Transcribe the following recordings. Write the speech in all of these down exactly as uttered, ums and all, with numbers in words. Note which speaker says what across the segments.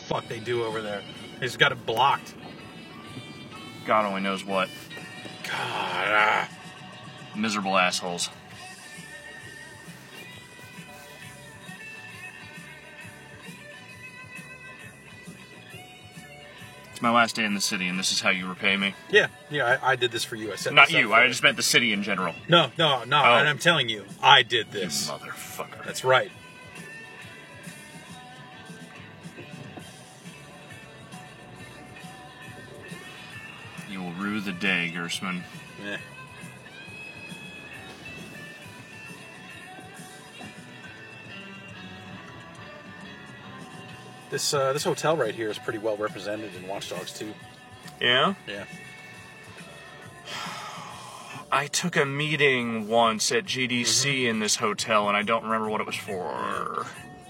Speaker 1: fuck they do over there. They just got it blocked.
Speaker 2: God only knows what.
Speaker 1: God. Ah.
Speaker 2: Miserable assholes. It's my last day in the city, and this is how you repay me?
Speaker 1: Yeah, yeah, I, I did this for you. I set
Speaker 2: Not
Speaker 1: this up
Speaker 2: you,
Speaker 1: for
Speaker 2: I just meant the city in general.
Speaker 1: No, no, no,
Speaker 2: Oh.
Speaker 1: and I'm telling you, I did this.
Speaker 2: You motherfucker.
Speaker 1: That's right.
Speaker 2: You will rue the day, Gersman.
Speaker 1: Yeah. This uh, this hotel right here is pretty well represented in Watch Dogs two.
Speaker 2: Yeah?
Speaker 1: Yeah.
Speaker 2: I took a meeting once at G D C mm-hmm. in this hotel, and I don't remember what it was for.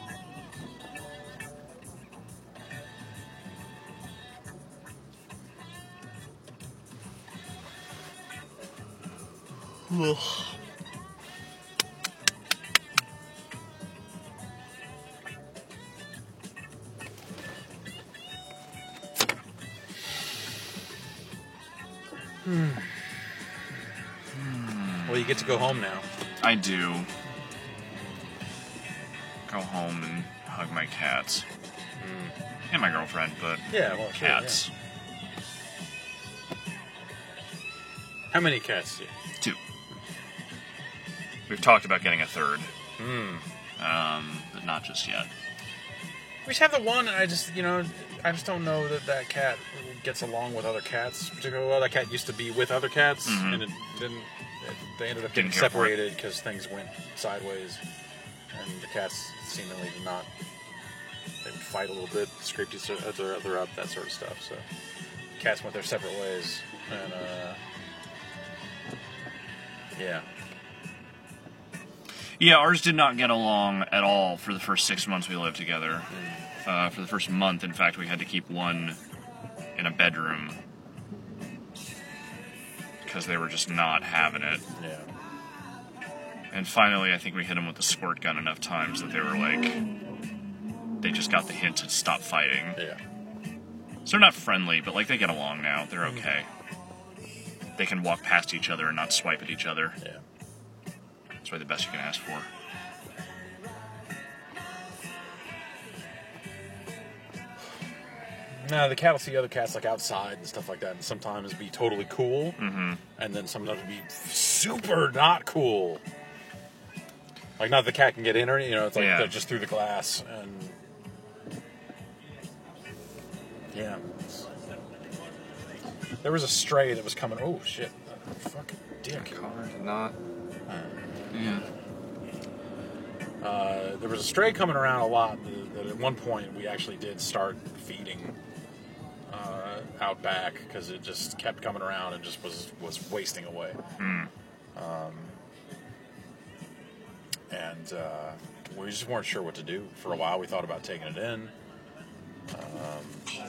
Speaker 2: Ugh.
Speaker 1: Hmm. Well, you get to go home now.
Speaker 2: I do. Go home and hug my cats. Mm. And my girlfriend, but
Speaker 1: yeah, well,
Speaker 2: cats.
Speaker 1: Sure, yeah. How many cats do you have?
Speaker 2: Two. We've talked about getting a third.
Speaker 1: Hmm.
Speaker 2: Um, but not just yet.
Speaker 1: We just have the one, and I just, you know, I just don't know that that cat gets along with other cats particularly well. That cat used to be with other cats, mm-hmm. and it didn't. It, they ended up getting separated because things went sideways, and the cats seemingly did not. They would fight a little bit, scraped each other up, that sort of stuff. So, cats went their separate ways, and uh, yeah.
Speaker 2: Yeah, ours did not get along at all for the first six months we lived together.
Speaker 1: Mm.
Speaker 2: Uh, for the first month, in fact, we had to keep one in a bedroom because they were just not having it.
Speaker 1: Yeah.
Speaker 2: And finally, I think we hit them with the squirt gun enough times that they were like, they just got the hint to stop fighting.
Speaker 1: Yeah.
Speaker 2: So they're not friendly, but like they get along now. They're okay. They can walk past each other and not swipe at each other.
Speaker 1: Yeah.
Speaker 2: That's probably the best you can ask for.
Speaker 1: No, the cat will see other cats like outside and stuff like that, and sometimes be totally cool,
Speaker 2: mm-hmm.
Speaker 1: and then sometimes be super not cool. Like, not the cat can get in, or you know, it's like
Speaker 2: yeah.
Speaker 1: they're just through the glass, and yeah. There was a stray that was coming. Oh shit! Fucking dick.
Speaker 2: Car did not. Yeah.
Speaker 1: Uh, there was a stray coming around a lot that, that at one point we actually did start feeding uh, out back because it just kept coming around and just was, was wasting away.
Speaker 2: Mm.
Speaker 1: Um, and uh, we just weren't sure what to do. For a while we thought about taking it in. Um,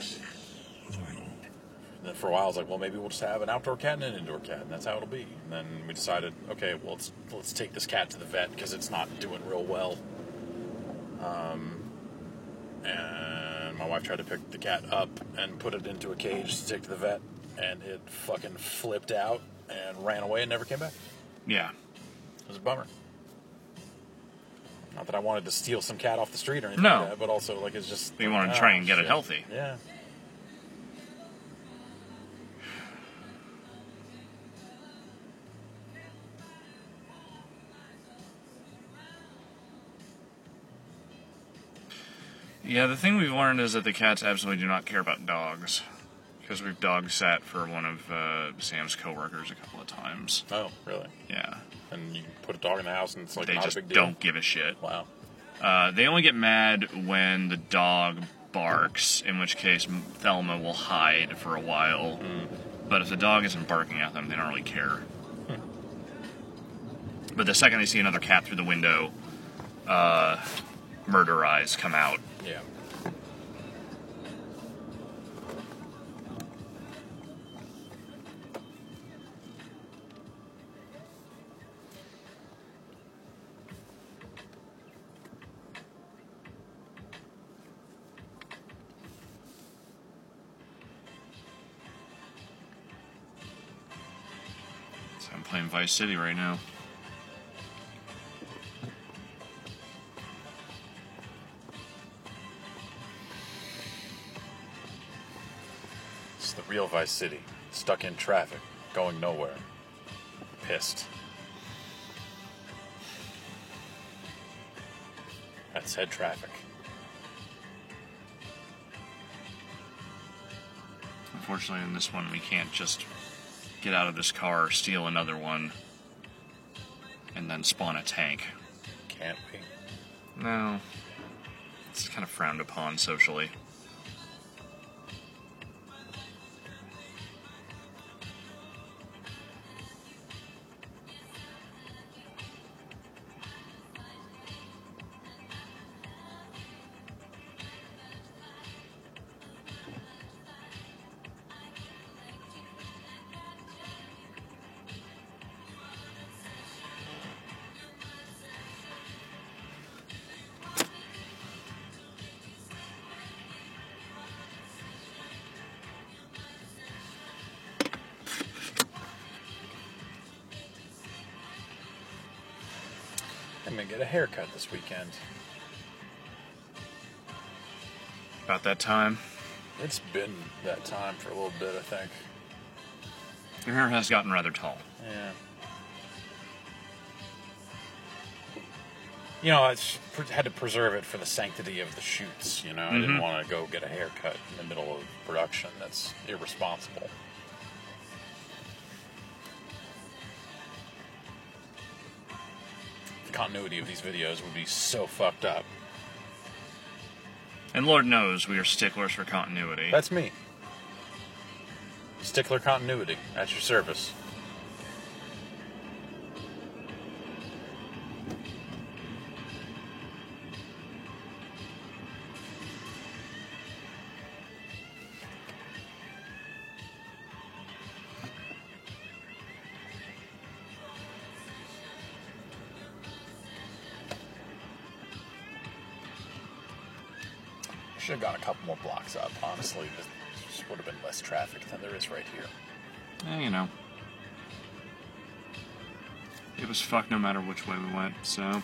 Speaker 1: then for a while I was like, well, maybe we'll just have an outdoor cat and an indoor cat, and that's how it'll be. And then we decided, okay, well, let's let's take this cat to the vet because it's not doing real well. Um, and my wife tried to pick the cat up and put it into a cage to take to the vet, and it fucking flipped out and ran away and never came back.
Speaker 2: Yeah.
Speaker 1: It was a bummer. Not that I wanted to steal some cat off the street or anything
Speaker 2: no.
Speaker 1: like that, but also, like, it's just...
Speaker 2: You wanted to
Speaker 1: oh,
Speaker 2: try and get
Speaker 1: shit.
Speaker 2: it healthy.
Speaker 1: Yeah.
Speaker 2: Yeah, the thing we've learned is that the cats absolutely do not care about dogs. Because we've dog sat for one of uh, Sam's coworkers a couple of times.
Speaker 1: Oh, really?
Speaker 2: Yeah.
Speaker 1: And you put a dog in the house and it's like
Speaker 2: they
Speaker 1: not
Speaker 2: just
Speaker 1: a big deal?
Speaker 2: don't give a shit.
Speaker 1: Wow.
Speaker 2: Uh, they only get mad when the dog barks, in which case Thelma will hide for a while.
Speaker 1: Mm.
Speaker 2: But if the dog isn't barking at them, they don't really care.
Speaker 1: Hmm.
Speaker 2: But the second they see another cat through the window, uh, murder eyes come out.
Speaker 1: Yeah.
Speaker 2: playing Vice City right now.
Speaker 1: It's the real Vice City. Stuck in traffic, going nowhere. Pissed. That's head traffic.
Speaker 2: Unfortunately, in this one, we can't just get out of this car, steal another one, and then spawn a tank.
Speaker 1: Can't we?
Speaker 2: No. It's kind of frowned upon socially.
Speaker 1: I'm gonna get a haircut this weekend.
Speaker 2: About that time.
Speaker 1: It's been that time for a little bit, I think.
Speaker 2: Your hair has gotten rather tall.
Speaker 1: Yeah. You know, I had to preserve it for the sanctity of the shoots, you know? I didn't
Speaker 2: Mhm.
Speaker 1: want to go get a haircut in the middle of production. That's irresponsible. The continuity of these videos would be so fucked up.
Speaker 2: And Lord knows we are sticklers for continuity.
Speaker 1: That's me. Stickler continuity at your service. Should have gone a couple more blocks up, honestly. This would have been less traffic than there is right here.
Speaker 2: Eh, you know. It was fucked no matter which way we went, so...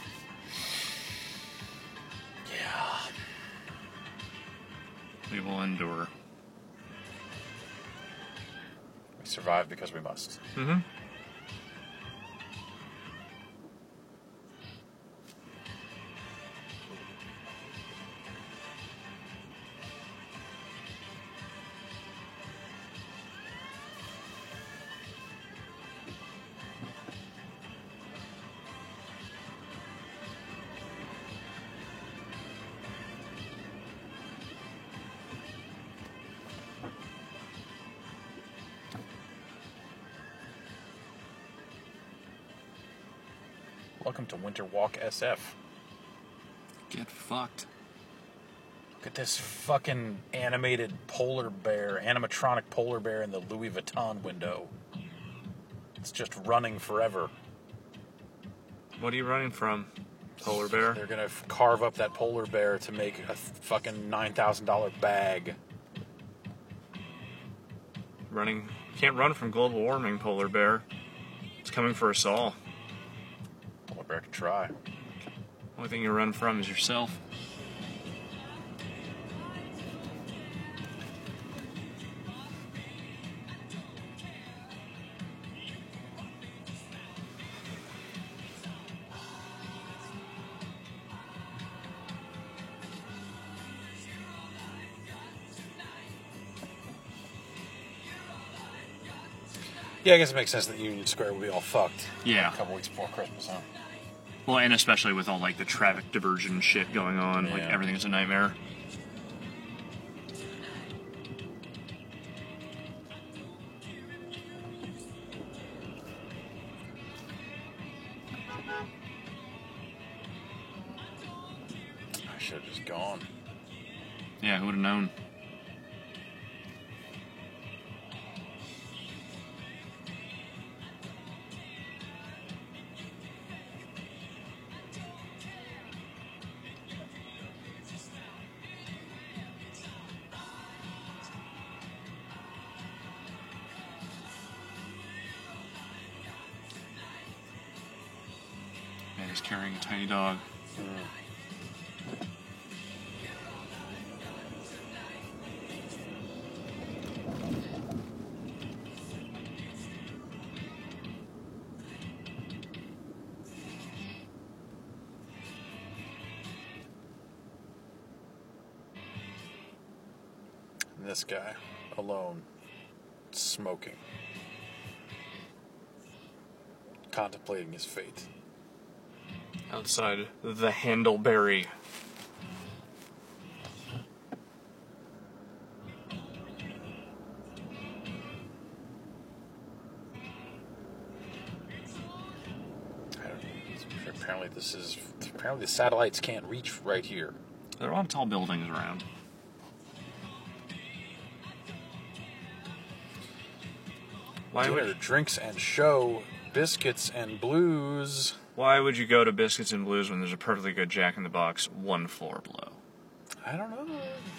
Speaker 1: Yeah.
Speaker 2: We will endure.
Speaker 1: We survive because we must.
Speaker 2: Mm-hmm.
Speaker 1: Welcome to Winter Walk S F.
Speaker 2: Get fucked.
Speaker 1: Look at this fucking animated polar bear, animatronic polar bear in the Louis Vuitton window. It's just running forever.
Speaker 2: What are you running from, polar bear?
Speaker 1: They're gonna f- carve up that polar bear to make a fucking nine thousand dollars bag.
Speaker 2: Running... Can't run from global warming, polar bear. It's coming for us all.
Speaker 1: Polar bear can try.
Speaker 2: Only thing you run from is yourself.
Speaker 1: Yeah, I guess it makes sense that Union Square will be all fucked.
Speaker 2: Yeah.
Speaker 1: A couple weeks before Christmas, huh?
Speaker 2: Well, and especially with all, like, the traffic diversion shit going on. Like,
Speaker 1: Yeah.
Speaker 2: everything is a nightmare.
Speaker 1: I should have just gone.
Speaker 2: Yeah, who would have known? He's carrying a tiny dog.
Speaker 1: Mm. This guy, alone, smoking, contemplating his fate.
Speaker 2: Outside the Handleberry.
Speaker 1: I don't know. Apparently this is, apparently the satellites can't reach right here.
Speaker 2: There are a lot of tall buildings around. Why
Speaker 1: Dinner,
Speaker 2: would,
Speaker 1: drinks and show, biscuits and blues.
Speaker 2: why would you go to Biscuits and Blues when there's a perfectly good Jack in the Box one floor below?
Speaker 1: I don't know.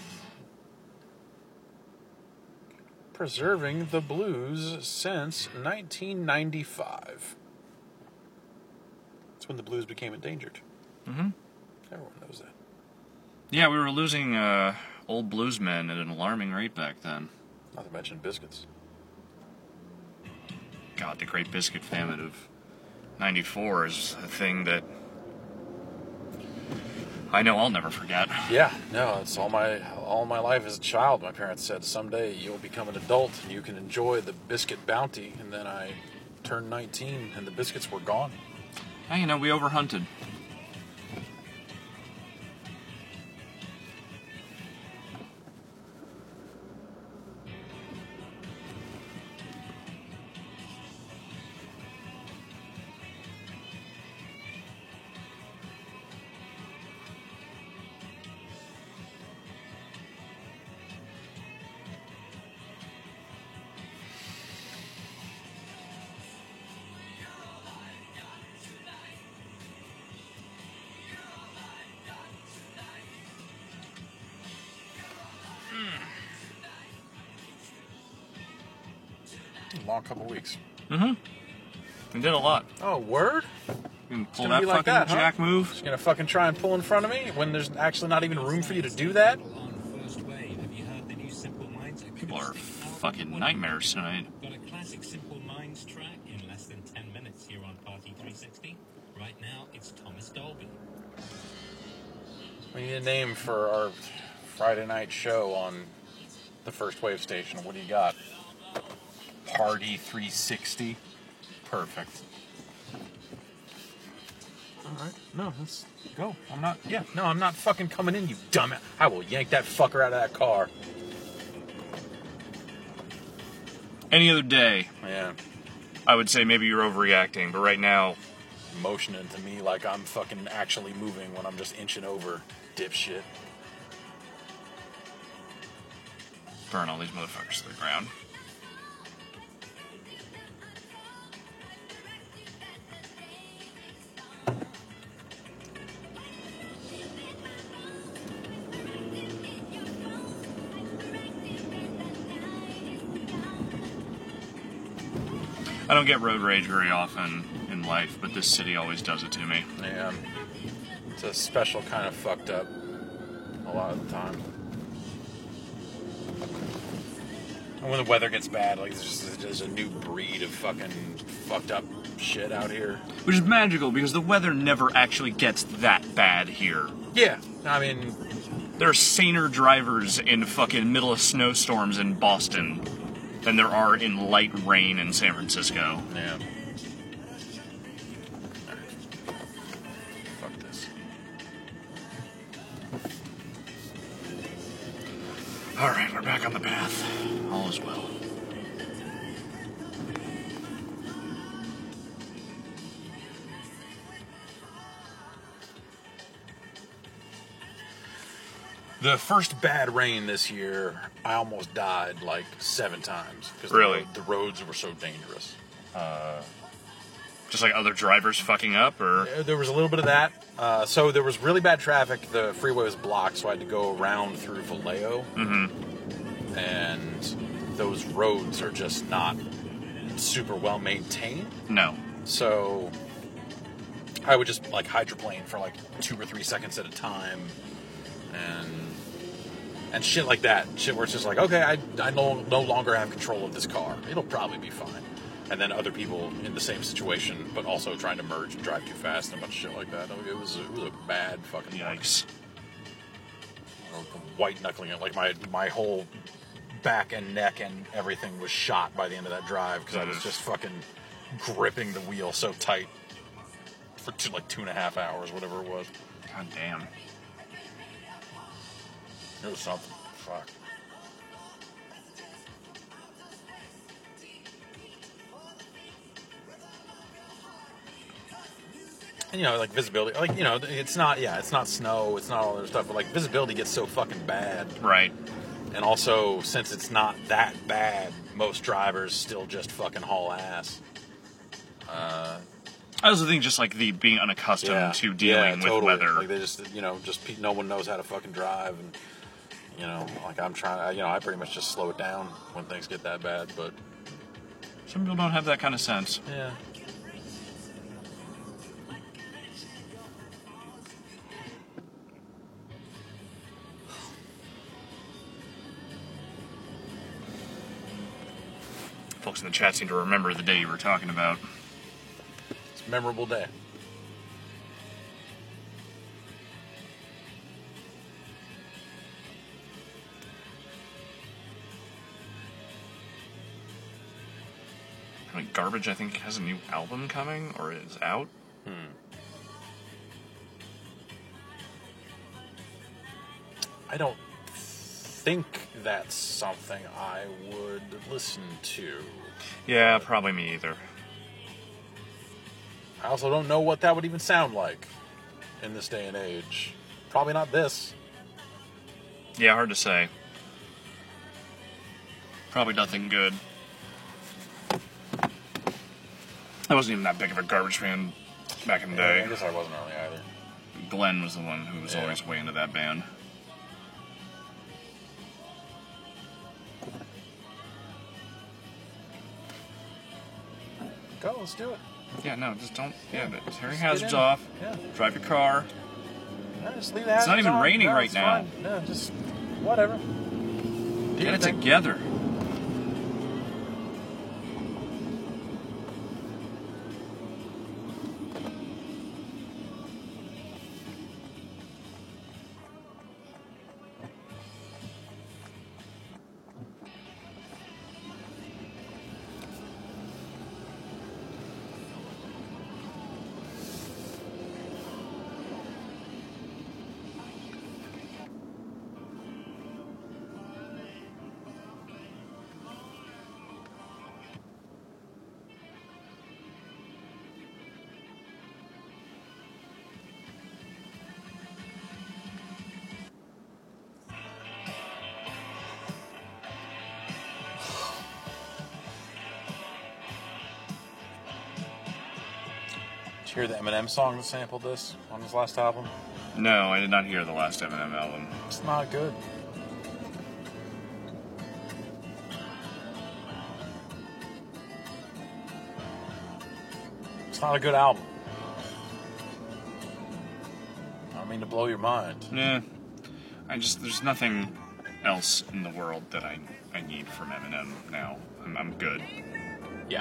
Speaker 1: Preserving the blues since nineteen ninety-five. That's when the blues became endangered.
Speaker 2: Mm-hmm.
Speaker 1: Everyone knows that.
Speaker 2: Yeah, we were losing uh, old bluesmen at an alarming rate back then.
Speaker 1: Not to mention biscuits.
Speaker 2: God, the Great Biscuit Famine of ninety-four is a thing that I know I'll never forget.
Speaker 1: Yeah, no, it's all my all my life as a child. My parents said someday you'll become an adult and you can enjoy the biscuit bounty. And then I turned nineteen and the biscuits were gone.
Speaker 2: Hey, you know, we overhunted.
Speaker 1: Long couple weeks.
Speaker 2: Mm-hmm. We did a lot.
Speaker 1: Oh, word?
Speaker 2: You can pull
Speaker 1: gonna
Speaker 2: that
Speaker 1: be
Speaker 2: fucking
Speaker 1: like that, huh?
Speaker 2: jack move.
Speaker 1: Just gonna fucking try and pull in front of me when there's actually not even room for you to do that?
Speaker 2: People are fucking nightmares tonight.
Speaker 3: Got a classic Simple Minds track in less than ten minutes here on Party three sixty. Right now, it's Thomas Dolby.
Speaker 1: We need a name for our Friday night show on the First Wave station. What do you got? Party three sixty? Perfect. Alright, no, let's go. I'm not, yeah, no, I'm not fucking coming in, you dumbass. I will yank that fucker out of that car.
Speaker 2: Any other day,
Speaker 1: Yeah.
Speaker 2: I would say maybe you're overreacting, but right now,
Speaker 1: Motioning to me like I'm fucking actually moving when I'm just inching over, dipshit.
Speaker 2: burn all these motherfuckers to the ground. I don't get road rage very often in life, but this city always does it to me.
Speaker 1: Yeah. It's a special kind of fucked up a lot of the time. And when the weather gets bad, like, there's just there's a new breed of fucking fucked up shit out here.
Speaker 2: Which is magical, because the weather never actually gets that bad here.
Speaker 1: Yeah, I mean...
Speaker 2: There are saner drivers in fucking middle of snowstorms in Boston than there are in light rain in San Francisco.
Speaker 1: Yeah. Fuck this.
Speaker 2: Alright, we're back on the path. All is well.
Speaker 1: The first bad rain this year, I almost died like seven times. Because
Speaker 2: Really?
Speaker 1: The, the roads were so dangerous.
Speaker 2: Just like other drivers fucking up, or...
Speaker 1: There was a little bit of that. Uh, so there was really bad traffic. The freeway was blocked, so I had to go around through Vallejo.
Speaker 2: Mm-hmm.
Speaker 1: And those roads are just not super well maintained.
Speaker 2: No.
Speaker 1: So I would just like hydroplane for like two or three seconds at a time, and and shit like that. Shit where it's just like, okay, I I no no longer have control of this car. It'll probably be fine. And then other people in the same situation, but also trying to merge and drive too fast and a bunch of shit like that. It was it was a bad fucking
Speaker 2: Yikes.
Speaker 1: White knuckling it. Like my my whole back and neck and everything was shot by the end of that drive because I was just fucking gripping the wheel so tight for two, like two and a half hours, whatever it was.
Speaker 2: God damn.
Speaker 1: It was something. Fuck. And, you know, like visibility, like, you know, it's not, yeah, it's not snow, it's not all that stuff, but like visibility gets so fucking bad.
Speaker 2: Right.
Speaker 1: And also, since it's not that bad, most drivers still just fucking haul ass. Uh,
Speaker 2: I also think just like the being unaccustomed
Speaker 1: yeah,
Speaker 2: to dealing
Speaker 1: yeah,
Speaker 2: with
Speaker 1: totally.
Speaker 2: weather.
Speaker 1: Like they just, you know, just pe- no one knows how to fucking drive, and you know, like I'm trying, you know, I pretty much just slow it down when things get that bad. But
Speaker 2: some people don't have that kind of sense.
Speaker 1: Yeah.
Speaker 2: Folks in the chat seem to remember the day you were talking about.
Speaker 1: It's a memorable day.
Speaker 2: I mean, Garbage, I think, has a new album coming, or is out.
Speaker 1: Hmm. I don't think that's something I would listen to.
Speaker 2: Yeah, probably me either.
Speaker 1: I also don't know what that would even sound like in this day and age. Probably not this.
Speaker 2: Yeah, hard to say. Probably nothing good. I wasn't even that big of a Garbage fan back in the
Speaker 1: Yeah,
Speaker 2: day.
Speaker 1: I guess I wasn't really either.
Speaker 2: Glenn was the one who was
Speaker 1: Yeah.
Speaker 2: always way into that band.
Speaker 1: Go, let's do it.
Speaker 2: Yeah, no, just don't. Yeah, but tearing
Speaker 1: Just
Speaker 2: hazards
Speaker 1: get in.
Speaker 2: off.
Speaker 1: Yeah.
Speaker 2: Drive your car.
Speaker 1: No, just leave the
Speaker 2: It's not
Speaker 1: hazards
Speaker 2: even
Speaker 1: on.
Speaker 2: raining
Speaker 1: No,
Speaker 2: right
Speaker 1: it's
Speaker 2: now.
Speaker 1: fine. No, just whatever. Do
Speaker 2: Get
Speaker 1: your
Speaker 2: it
Speaker 1: thing.
Speaker 2: together.
Speaker 1: Did you hear the Eminem song that sampled this on his last album?
Speaker 2: No, I did not hear the last Eminem album.
Speaker 1: It's not good. It's not a good album. I don't mean to blow your mind.
Speaker 2: Yeah. I just, there's nothing else in the world that I, I need from Eminem now. I'm, I'm good.
Speaker 1: Yeah.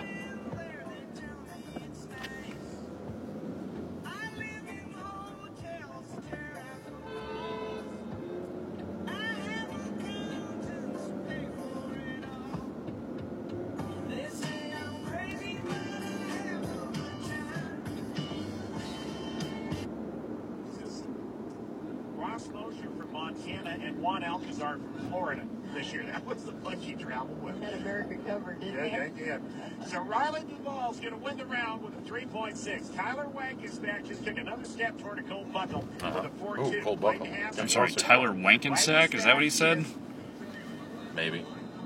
Speaker 4: Ross Mosher from Montana and Juan Alcazar from Florida this year. That was the bunch he traveled with.
Speaker 5: Had America covered, didn't
Speaker 4: Yeah,
Speaker 5: they?
Speaker 4: yeah, yeah. So Riley Duvall's going to win the round with a three point six. Tyler Wankensack just took another step toward a cold buckle
Speaker 1: Uh-huh.
Speaker 4: with a four two.
Speaker 1: Ooh, cold buckle.
Speaker 2: I'm sorry, Tyler Wankensack? Is that what he said?
Speaker 1: Maybe.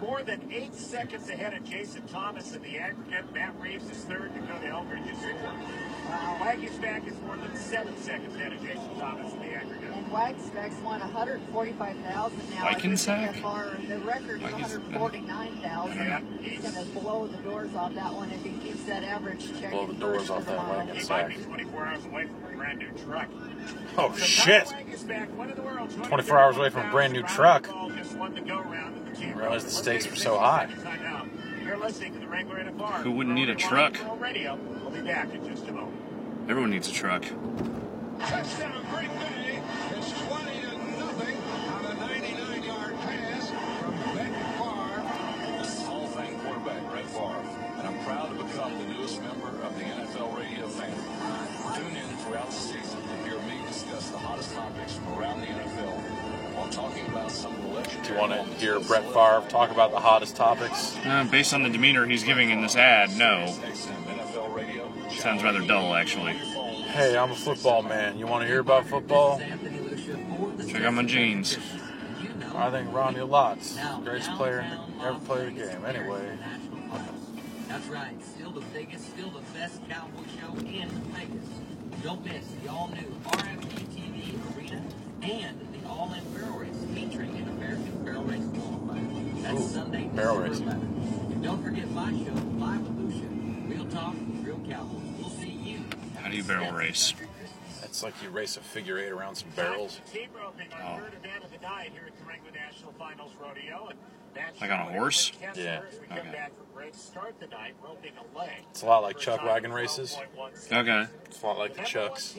Speaker 4: more than eight seconds ahead of Jason Thomas in the aggregate. Matt Reeves is third. Dakota Eldridge is fourth. Wow. Wagensback is more than seven seconds ahead of Jason Thomas in the aggregate.
Speaker 5: And Wagensback's won one hundred forty-five thousand now.
Speaker 2: Wagensback?
Speaker 5: The record is one hundred forty-nine thousand.
Speaker 4: Yeah.
Speaker 5: He's going to blow the doors off that one if he keeps that average check.
Speaker 1: Blow the doors off that
Speaker 4: He might
Speaker 1: Wagensback.
Speaker 4: be twenty-four hours away from a brand new truck.
Speaker 1: Oh,
Speaker 4: So
Speaker 1: shit.
Speaker 4: Kyle Wagensback, one of the world's
Speaker 1: twenty-four hours away from a brand new truck.
Speaker 4: Just won the go-round in the team.
Speaker 1: Realized the stakes were so high.
Speaker 4: You're listening to the Wrangler N F R.
Speaker 2: Who wouldn't need a truck?
Speaker 4: Radio. We'll be back in just a moment.
Speaker 2: Everyone needs a truck.
Speaker 6: Touchdown, Green Bay. It's twenty to nothing on a ninety-nine yard pass from Brett Favre.
Speaker 7: This is Hall of Fame quarterback Brett Favre, and I'm proud to become the newest member of the N F L radio family. Tune in throughout the season to hear me discuss the hottest topics from around the N F L while talking about some of the legendary.
Speaker 1: Do you want to hear Brett Favre talk about the hottest topics?
Speaker 2: Uh, based on the demeanor he's giving in this ad, no.
Speaker 7: X M N F L radio.
Speaker 2: Sounds rather dull, actually.
Speaker 1: Hey, I'm a football man. You want to hear about football?
Speaker 2: Check out my jeans.
Speaker 1: I think Ronnie Lott's the greatest player in the, ever played the game. Anyway.
Speaker 8: That's right. Still the biggest, still the best cowboy show in Vegas. Don't miss the all-new R F G T V Arena and the all-in barrel race featuring an American barrel race qualifier. That's
Speaker 1: Ooh,
Speaker 8: Sunday,
Speaker 1: barrel
Speaker 8: December
Speaker 1: racing.
Speaker 8: eleventh. And don't forget my show, Live with Lucia. Real talk, real cowboys. We'll see you.
Speaker 2: How do you barrel race?
Speaker 1: It's like you race a figure eight around some barrels.
Speaker 4: Team roping our
Speaker 2: Oh.
Speaker 4: third event of the night here at the Wrangler National Finals Rodeo. And that's
Speaker 2: Like on a horse?
Speaker 1: Yeah.
Speaker 4: As we come
Speaker 2: Okay.
Speaker 4: back from break, start the night roping a leg.
Speaker 1: It's a lot like chuck wagon races.
Speaker 2: Okay.
Speaker 1: It's a lot like the chucks.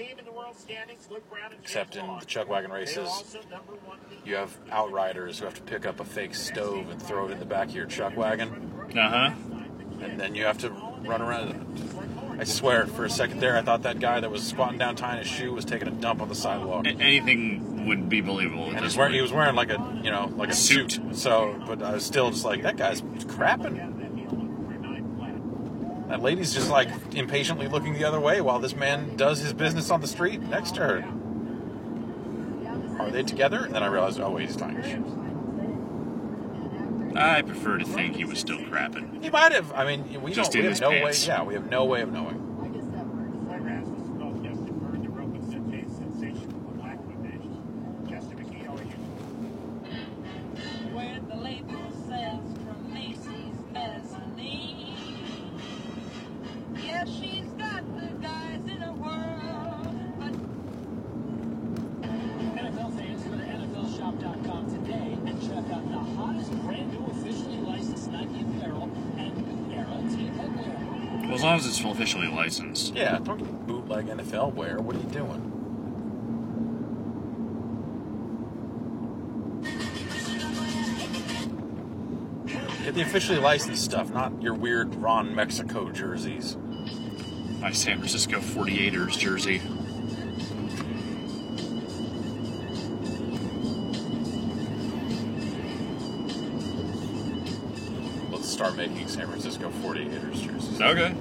Speaker 1: Except in the chuck wagon races, you have outriders who have to pick up a fake stove and throw it in the back of your chuck wagon.
Speaker 2: Uh-huh.
Speaker 1: And then you have to run around. I swear, for a second there, I thought that guy that was squatting down tying his shoe was taking a dump on the sidewalk.
Speaker 2: A- anything would be believable. At
Speaker 1: And
Speaker 2: this
Speaker 1: he's wearing,
Speaker 2: point.
Speaker 1: he was wearing like a, you know, like a
Speaker 2: Suit.
Speaker 1: suit. So, but I was still just like, that guy's crapping. That lady's just like impatiently looking the other way while this man does his business on the street next to her. Are they together? And then I realized, oh wait, he's tying his shoes.
Speaker 2: I prefer to think he was still crapping.
Speaker 1: He might have. I mean, we
Speaker 2: Just
Speaker 1: don't.
Speaker 2: in
Speaker 1: We
Speaker 2: his
Speaker 1: have no way.
Speaker 2: pants.
Speaker 1: Yeah, we have no way of knowing.
Speaker 9: Where the label says from Macy's mezzanine. Yeah, she's got the guys in her world, but
Speaker 10: N F L fans, go to N F L shop dot com today and check out the hottest brand new officially licensed Nike apparel and New Era team headwear.
Speaker 2: Well, as long as it's officially licensed.
Speaker 1: Yeah, don't get bootleg N F L wear. What are you doing? Get the officially licensed stuff, not your weird Ron Mexico jerseys.
Speaker 2: My San Francisco forty-eighters jersey.
Speaker 1: Let's start making San Francisco forty-eighters jerseys.
Speaker 2: Okay.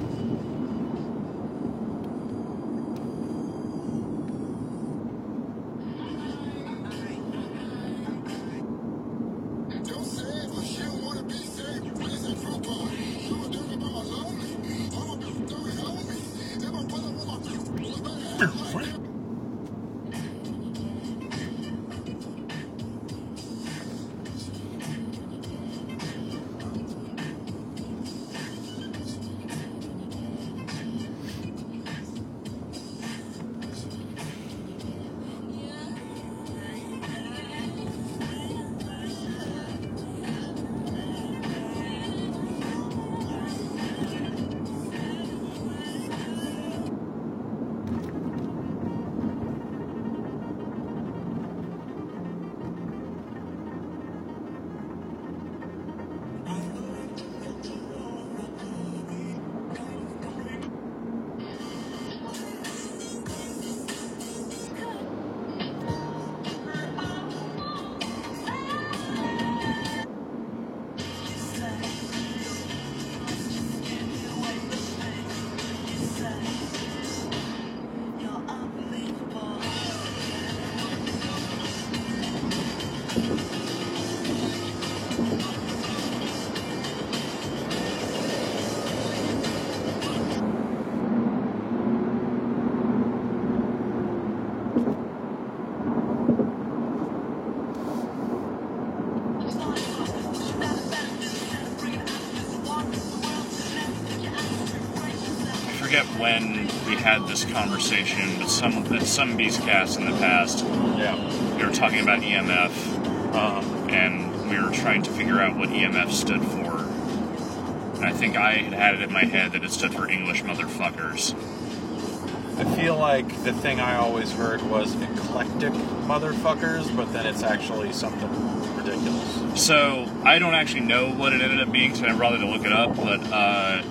Speaker 2: forget when we had this conversation, but some at some Beastcast in the past,
Speaker 1: Yeah.
Speaker 2: we were talking about E M F,
Speaker 1: Uh,
Speaker 2: and we were trying to figure out what E M F stood for. And I think I had had it in my head that it stood for English motherfuckers.
Speaker 1: I feel like the thing I always heard was eclectic motherfuckers, but then it's actually something ridiculous.
Speaker 2: So, I don't actually know what it ended up being, so I never bothered to look it up, but, uh...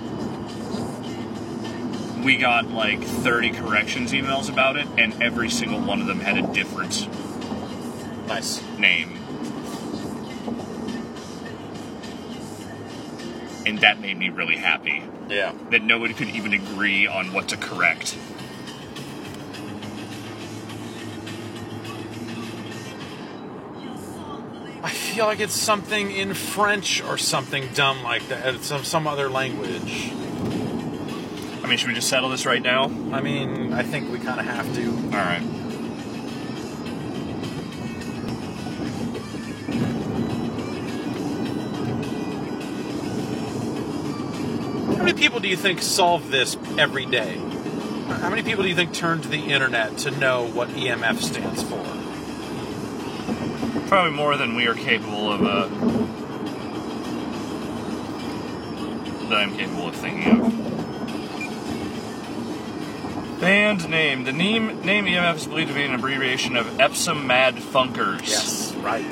Speaker 2: we got, like, thirty corrections emails about it, and every single one of them had a different...
Speaker 1: Nice.
Speaker 2: Name. And that made me really happy.
Speaker 1: Yeah.
Speaker 2: That no one could even agree on what to correct.
Speaker 1: I feel like it's something in French or something dumb like that. It's some, some other language.
Speaker 2: I mean, should we just settle this right now?
Speaker 1: I mean, I think we kind of have to.
Speaker 2: Alright.
Speaker 1: How many people do you think solve this every day? How many people do you think turn to the internet to know what E M F stands for?
Speaker 2: Probably more than we are capable of, uh... that I'm capable of thinking of. Band name. The name, name E M F is believed to be an abbreviation of Epsom Mad Funkers.
Speaker 1: Yes, right.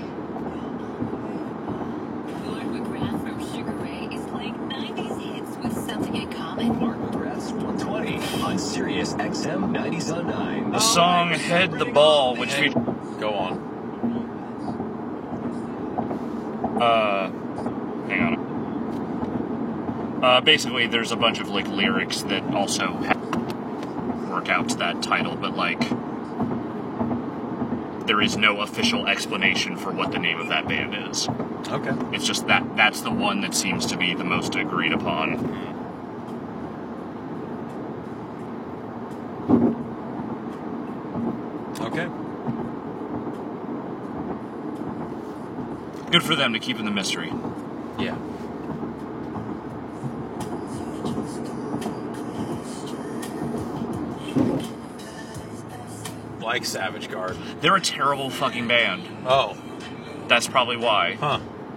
Speaker 11: Mark McGrath from Sugar Ray is playing nineties hits with something in common.
Speaker 12: Mark McGrath's one twenty on Sirius X M nineties on nine.
Speaker 2: The song Head the Ball, which features...
Speaker 1: Go on.
Speaker 2: Uh, hang on. Uh, basically, there's a bunch of, like, lyrics that also have work out to that title, but, like, there is no official explanation for what the name of that band is.
Speaker 1: Okay.
Speaker 2: It's just that that's the one that seems to be the most agreed upon.
Speaker 1: Okay.
Speaker 2: Good for them to keep in the mystery.
Speaker 1: Yeah. Like Savage Garden.
Speaker 2: They're a terrible fucking band.
Speaker 1: Oh.
Speaker 2: That's probably why.
Speaker 1: Huh.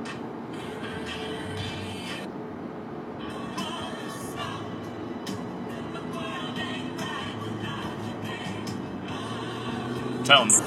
Speaker 2: Tell them.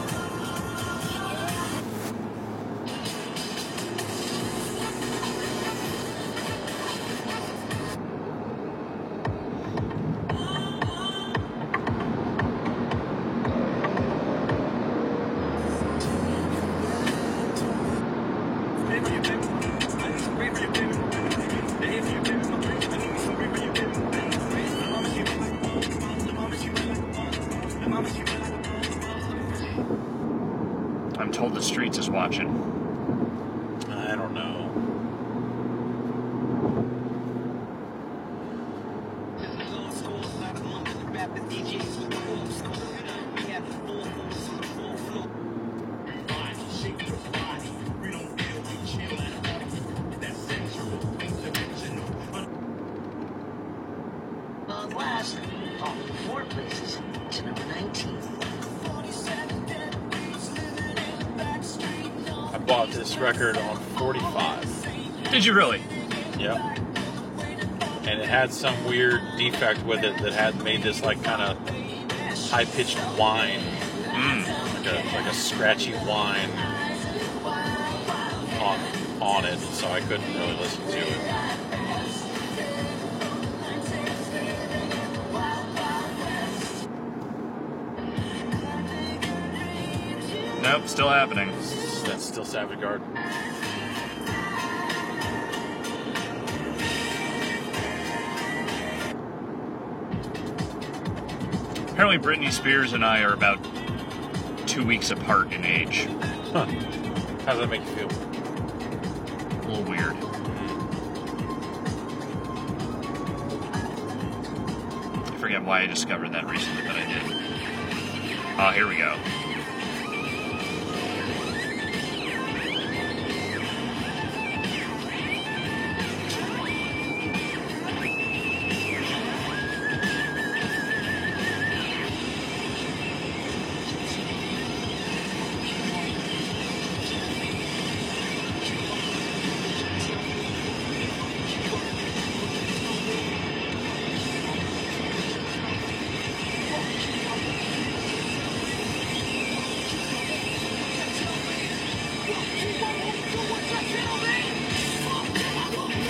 Speaker 2: I'm told the streets is watching.
Speaker 1: I don't know.
Speaker 11: On last, falling four places to number nineteen.
Speaker 1: I bought this record on forty-five.
Speaker 2: Did you really?
Speaker 1: Yep. And it had some weird defect with it that had made this like kind of high-pitched whine.
Speaker 2: Mm.
Speaker 1: Like a like a scratchy whine on on it, so I couldn't really listen to it.
Speaker 2: Nope, still happening.
Speaker 1: That's still Savage Garden.
Speaker 2: Apparently Britney Spears and I are about two weeks apart in age.
Speaker 1: Huh. How does that make you feel?
Speaker 2: A little weird. I forget why I discovered that recently, but I did. Oh, here we go.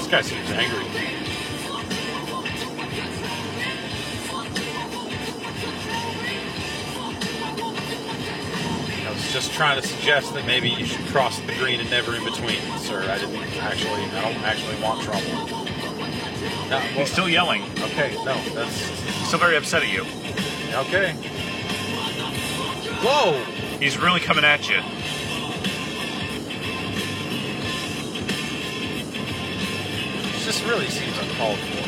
Speaker 1: guy seems angry. I was just trying to suggest that maybe you should cross the green and never in between, sir. I didn't actually, I don't actually want trouble. No, well,
Speaker 2: He's still yelling.
Speaker 1: Okay, no, that's...
Speaker 2: Still very upset at you.
Speaker 1: Okay. Whoa!
Speaker 2: He's really coming at you.
Speaker 1: This really seems uncalled for.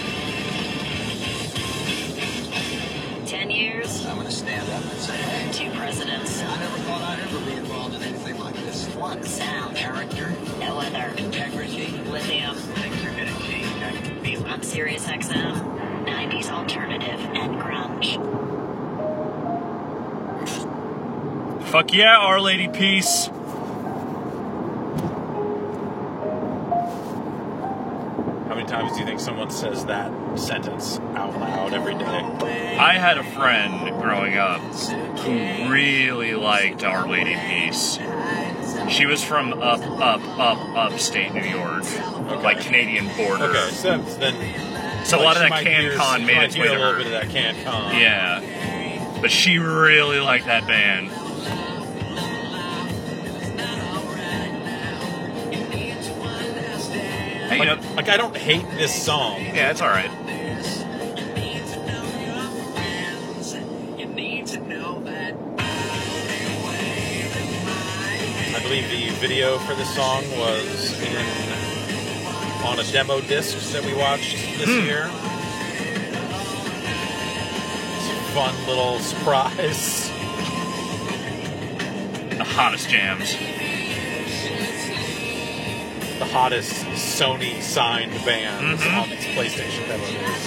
Speaker 11: Ten years.
Speaker 13: I'm going to stand up and say, hey,
Speaker 11: Two presidents.
Speaker 13: I never thought I'd ever be involved in anything like this.
Speaker 11: One sound. Character. No other. Integrity. Lithium.
Speaker 13: Things are going to change. I can feel it.
Speaker 11: On Sirius X M. nineties alternative and grunge.
Speaker 2: Fuck yeah, Our Lady Peace.
Speaker 1: How many times do you think someone says that sentence out loud every day?
Speaker 2: I had a friend growing up who really liked Our Lady Peace. She was from up, up, up, upstate New York,
Speaker 1: Okay.
Speaker 2: like Canadian border.
Speaker 1: Okay, so then...
Speaker 2: So a
Speaker 1: like,
Speaker 2: lot of
Speaker 1: she
Speaker 2: that
Speaker 1: might
Speaker 2: Can
Speaker 1: hear-
Speaker 2: Con
Speaker 1: she
Speaker 2: made
Speaker 1: might
Speaker 2: its
Speaker 1: hear
Speaker 2: way to
Speaker 1: a little
Speaker 2: her.
Speaker 1: bit of that Can Con.
Speaker 2: Yeah, but she really liked that band. Hey, you
Speaker 1: Like,
Speaker 2: know,
Speaker 1: like, I don't hate this song.
Speaker 2: yeah, it's all right.
Speaker 1: I believe the video for this song was in on a demo disc that we watched this
Speaker 2: Hmm.
Speaker 1: year. It's a fun little surprise.
Speaker 2: The hottest jams.
Speaker 1: The hottest Sony signed bands
Speaker 2: Mhm.
Speaker 1: on this PlayStation demo disc.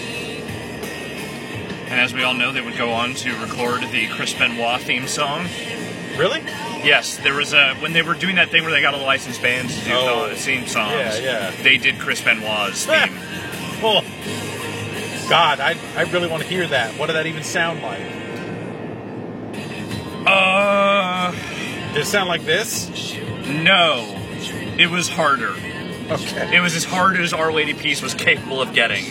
Speaker 2: And as we all know, they would go on to record the Chris Benoit theme song.
Speaker 1: Really?
Speaker 2: Yes, there was a when they were doing that thing where they got all the licensed bands to do
Speaker 1: Oh.
Speaker 2: the theme songs.
Speaker 1: Yeah, yeah.
Speaker 2: They did Chris Benoit's theme.
Speaker 1: Well, God, I I really want to hear that. What did that even sound like?
Speaker 2: Uh,
Speaker 1: Did it sound like this?
Speaker 2: no, it was harder.
Speaker 1: Okay.
Speaker 2: It was as hard as Our Lady Peace was capable of getting.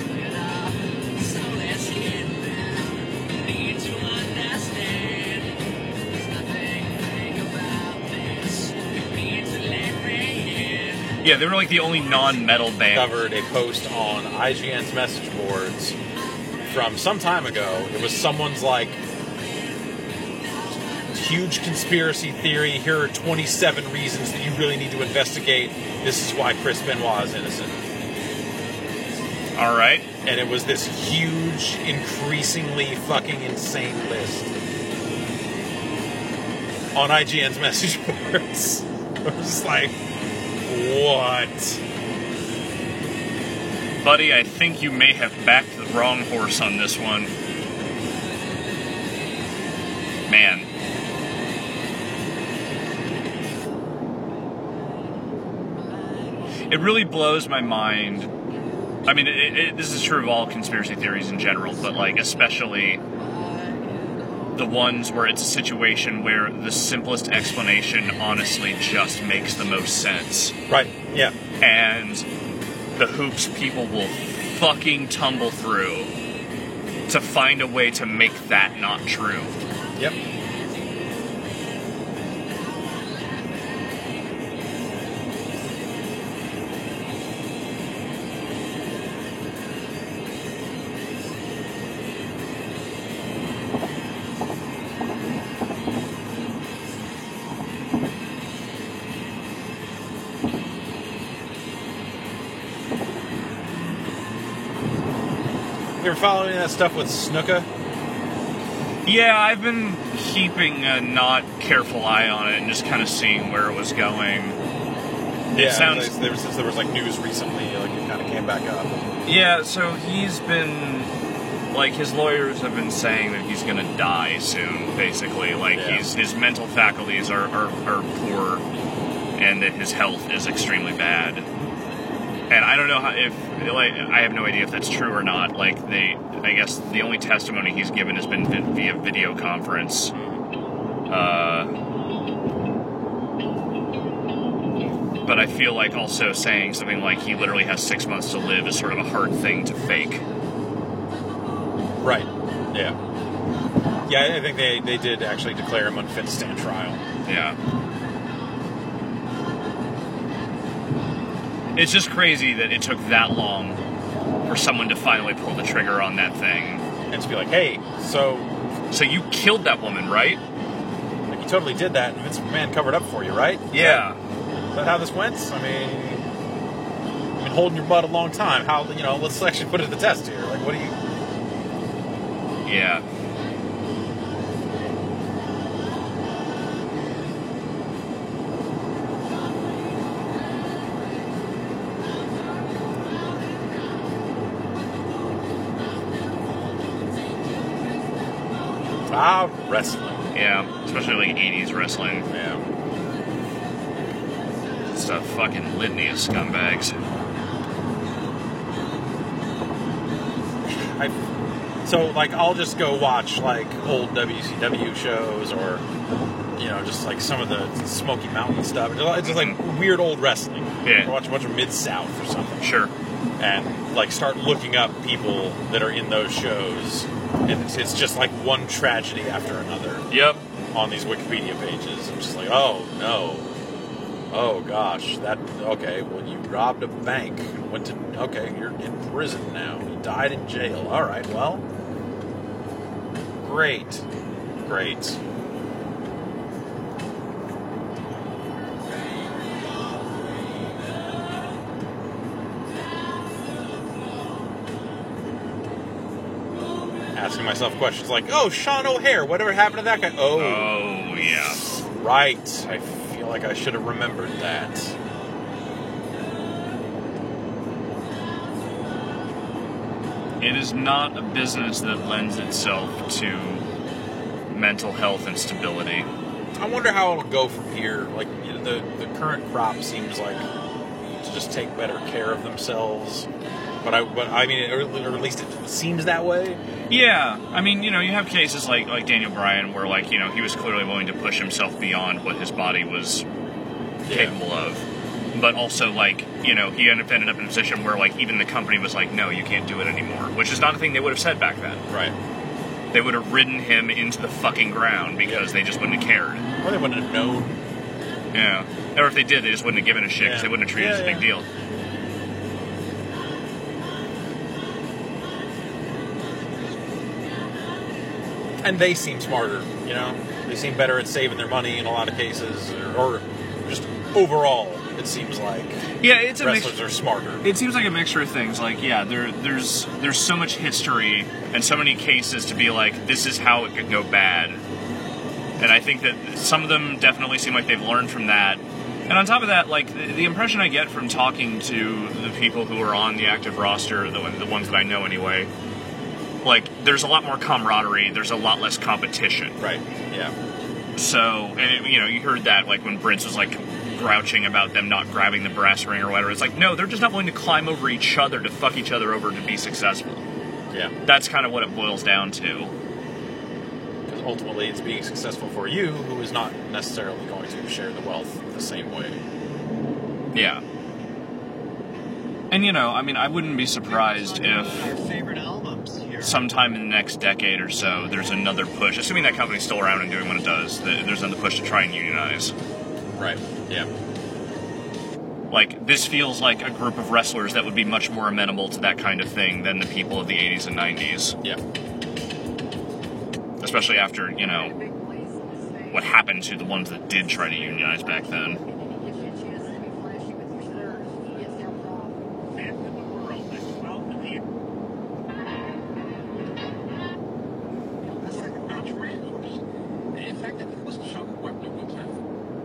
Speaker 2: Yeah, they were like the only non-metal band.
Speaker 1: Covered a post on I G N's message boards from some time ago. It was someone's like huge conspiracy theory. Here are twenty-seven reasons that you really need to investigate. This is why Chris Benoit is innocent.
Speaker 2: All right.
Speaker 1: And it was this huge, increasingly fucking insane list on I G N's message boards. I was just like, what?
Speaker 2: Buddy, I think you may have backed the wrong horse on this one. Man. It really blows my mind. I mean, it, it, this is true of all conspiracy theories in general, but like especially the ones where it's a situation where the simplest explanation honestly just makes the most sense.
Speaker 1: Right, yeah.
Speaker 2: And the hoops people will fucking tumble through to find a way to make that not true.
Speaker 1: Yep. You ever following that stuff with Snuka?
Speaker 2: Yeah, I've been keeping a not careful eye on it and just kind of seeing where it was going. It
Speaker 1: Yeah,
Speaker 2: sounds...
Speaker 1: there was, since there was like news recently, like it kind of came back up.
Speaker 2: Yeah, so he's been... Like, his lawyers have been saying that he's going to die soon, basically. Like,
Speaker 1: Yeah.
Speaker 2: he's, his mental faculties are, are, are poor, and that his health is extremely bad. And I don't know how, if, like, I have no idea if that's true or not. Like, they, I guess the only testimony he's given has been vi- via video conference. Uh... but I feel like also saying something like he literally has six months to live is sort of a hard thing to fake.
Speaker 1: Right. Yeah. Yeah, I think they, they did actually declare him unfit to stand trial.
Speaker 2: Yeah. It's just crazy that it took that long for someone to finally pull the trigger on that thing.
Speaker 1: And to be like, hey, so...
Speaker 2: So you killed that woman, right?
Speaker 1: Like, you totally did that, and Vince McMahon covered up for you, right? Is
Speaker 2: Yeah.
Speaker 1: That, is that how this went? I mean... I've been holding your butt a long time. How, you know, let's actually put it to the test here. Like, what do you...
Speaker 2: Yeah.
Speaker 1: Ah, wrestling.
Speaker 2: Yeah, especially like eighties wrestling.
Speaker 1: Yeah.
Speaker 2: It's a fucking litany of scumbags.
Speaker 1: I, so, like, I'll just go watch, like, old W C W shows or, you know, just, like, some of the Smoky Mountain stuff. It's just, like, weird old wrestling.
Speaker 2: Yeah.
Speaker 1: Or watch a bunch of Mid-South or something.
Speaker 2: Sure.
Speaker 1: And, like, start looking up people that are in those shows. And it's, it's just, like, one tragedy after another.
Speaker 2: Yep.
Speaker 1: On these Wikipedia pages. I'm just like, oh, no. Oh, gosh. That, okay, well, you robbed a bank. Went to, okay, you're in prison now. You died in jail. All right, well. Great. Great. Asking myself questions like, oh, Sean O'Hare, whatever happened to that guy? Oh.
Speaker 2: Oh, yeah.
Speaker 1: Right. I feel like I should have remembered that.
Speaker 2: It is not a business that lends itself to mental health and stability.
Speaker 1: I wonder how it'll go from here. Like, you know, the, the current crop seems like to just take better care of themselves. But I, but I mean, or, or at least it seems that way.
Speaker 2: Yeah, I mean, you know, you have cases like like Daniel Bryan, where like you know he was clearly willing to push himself beyond what his body was
Speaker 1: Yeah.
Speaker 2: capable of, but also like you know he ended up ended up in a position where like even the company was like, no, you can't do it anymore, which is not a thing they would have said back then.
Speaker 1: Right.
Speaker 2: They would have ridden him into the fucking ground because they just wouldn't have cared.
Speaker 1: Or they wouldn't have known.
Speaker 2: Yeah, or if they did, they just wouldn't have given a shit because
Speaker 1: Yeah.
Speaker 2: they wouldn't have treated
Speaker 1: Yeah,
Speaker 2: it as a big
Speaker 1: yeah.
Speaker 2: deal.
Speaker 1: And they seem smarter, you know? They seem better at saving their money in a lot of cases, or, or just overall, it seems like
Speaker 2: Yeah, it's a
Speaker 1: wrestlers
Speaker 2: mixture.
Speaker 1: are smarter.
Speaker 2: It seems like a mixture of things. Like, yeah, there, there's there's so much history and so many cases to be like, this is how it could go bad. And I think that some of them definitely seem like they've learned from that. And on top of that, like the, the impression I get from talking to the people who are on the active roster, the the ones that I know anyway, like there's a lot more camaraderie. There's a lot less competition.
Speaker 1: Right. Yeah.
Speaker 2: So, and it, you know, you heard that like when Brits was like grouching about them not grabbing the brass ring or whatever. It's like, no, they're just not willing to climb over each other to fuck each other over to be successful.
Speaker 1: Yeah.
Speaker 2: That's kind of what it boils down to.
Speaker 1: Because ultimately, it's being successful for you, who is not necessarily going to share the wealth the same way.
Speaker 2: Yeah. And you know, I mean, I wouldn't be surprised if
Speaker 13: favorite albums here.
Speaker 2: sometime in the next decade or so, there's another push, assuming that company's still around and doing what it does, th- there's another push to try and unionize.
Speaker 1: Right. Yeah.
Speaker 2: Like, this feels like a group of wrestlers that would be much more amenable to that kind of thing than the people of the eighties and nineties.
Speaker 1: Yeah.
Speaker 2: Especially after, you know, what happened to the ones that did try to unionize back then.
Speaker 7: In fact, it was some equipment with that.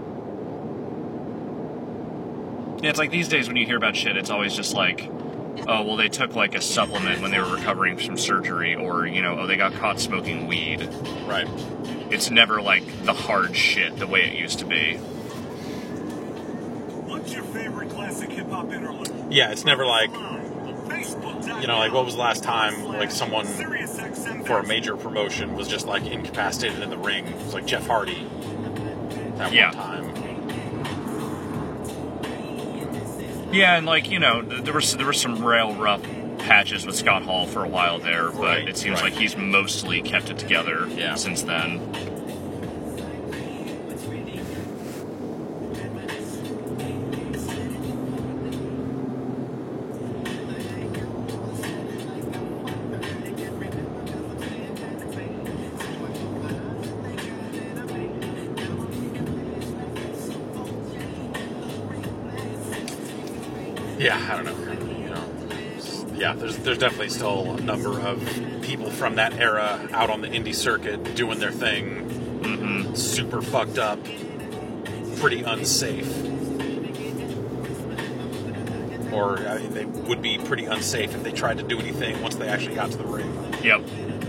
Speaker 2: Yeah, it's like these days when you hear about shit, it's always just like, oh, well, they took like a supplement when they were recovering from surgery, or, you know, oh, they got caught smoking weed.
Speaker 1: Right.
Speaker 2: It's never like the hard shit the way it used to be.
Speaker 6: What's your favorite classic hip hop interlude?
Speaker 1: Yeah, it's never like, you know, like what was the last time like someone for a major promotion was just like incapacitated in the ring? It was like Jeff Hardy that
Speaker 2: Yeah.
Speaker 1: one time.
Speaker 2: Yeah, and like, you know, there was there were some rail rough patches with Scott Hall for a while there, but
Speaker 1: Right,
Speaker 2: it seems
Speaker 1: right.
Speaker 2: like he's mostly kept it together
Speaker 1: Yeah.
Speaker 2: since then.
Speaker 1: Yeah, I don't know. You know, yeah, there's there's definitely still a number of people from that era out on the indie circuit doing their thing,
Speaker 2: Mm-hmm.
Speaker 1: super fucked up, pretty unsafe, or I mean, they would be pretty unsafe if they tried to do anything once they actually got to the ring.
Speaker 2: Yep.